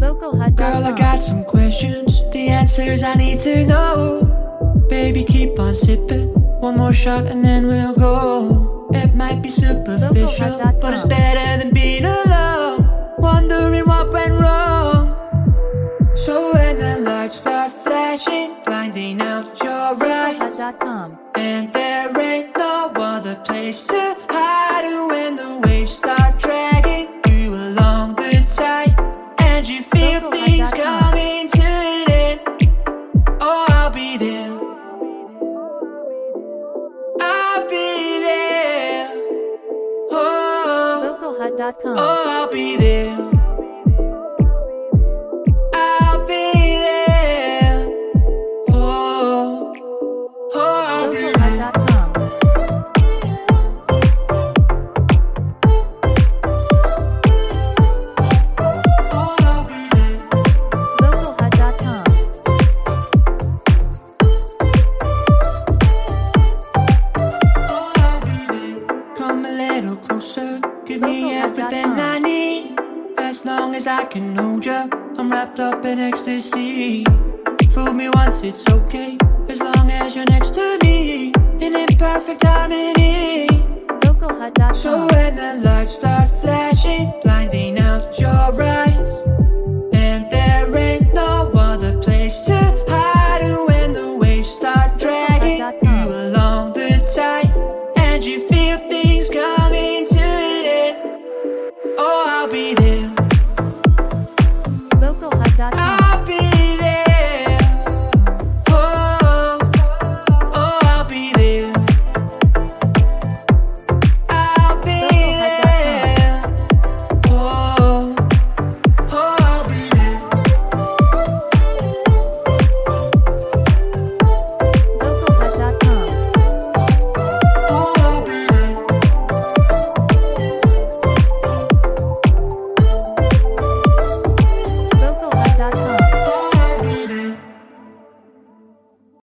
Girl, I got some questions, the answers I need to know. Baby, keep on sipping, one more shot and then we'll go. It might be superficial, but it's better than being alone, wondering what went wrong. So when the lights start flashing, blinding out your eyes, and there ain't no other place to hide, and when the waves start dragging you along the tide, and you feel things coming to an end, oh, I'll be there. I'll be there. Oh, oh, I'll be there. I'll be there. Oh, oh, I'll be there. Give me everything I need. As long as I can hold you, I'm wrapped up in ecstasy. Fool me once, it's okay, as long as you're next to me, in imperfect harmony. So when the lights start flashing, blinding out your eyes,